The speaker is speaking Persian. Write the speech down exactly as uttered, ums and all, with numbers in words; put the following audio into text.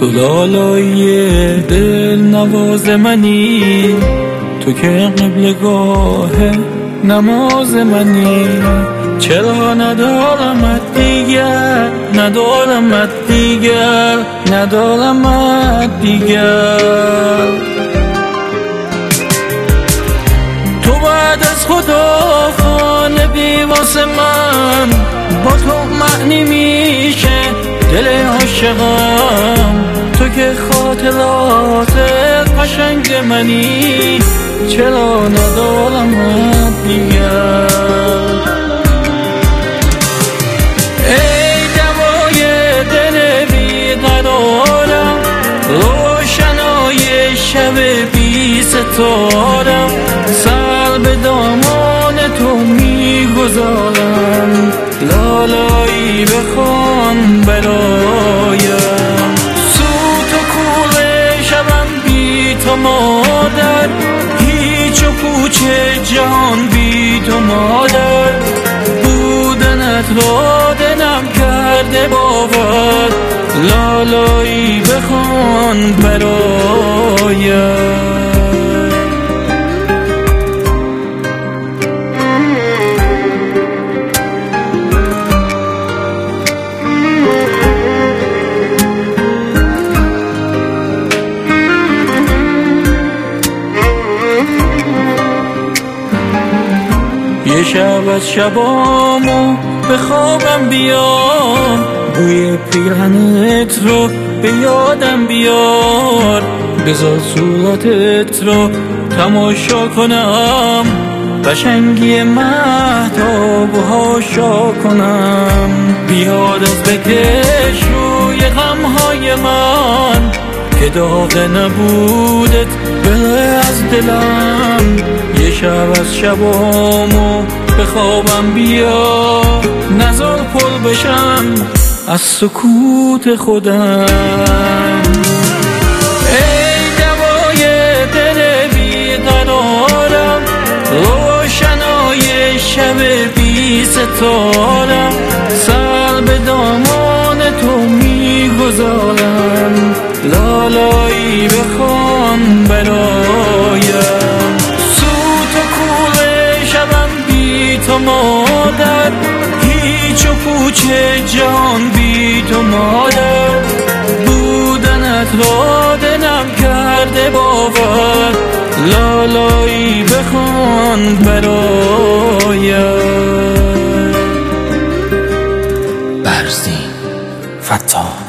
تو لالای دل نواز منی، تو که قبلگاه نماز منی. چرا ندارمت دیگر، ندارمت دیگر، ندارمت دیگر. تو بعد از خدا خانه بی واسه من، با تو معنی میشه دل عاشقم. تو که خاطرات قشنگ منی، چرا ندارمت دیگر. ای دوای دل بیقرارم، روشنای شب بی ستارم. سر به دامان تو میگذارم، لالایی بخوان برایم. سوت و کور شبم بی تو مادر، هیچ و پوچ جهان بی تو مادر. بودنت را دلم کرده باور، لالایی بخوان برایم. یه شب از شبامو به خوابم بیا، بوی پیرهنت رو به یادم بیار. بذار صورتت رو تماشا کنم، قشنگی مهتاب هاشا کنم. بیا دست بکش روی غمهای من، که داغ نبودت بره از دلم. یه شب از شبامو به خوابم بیا، نزار پر بشم از سکوت خودم. ای دوای دل بیقرارم، روشنای شب بی ستارم. سر به دامان تو میگذارم، لالایی بخوان برایم. سوت و کور شبم بی تو مادر، هیچ و پوچ جان بی تو مادر. بودنت را دلم کرده باور، لالایی بخوان برایم. برزین فتا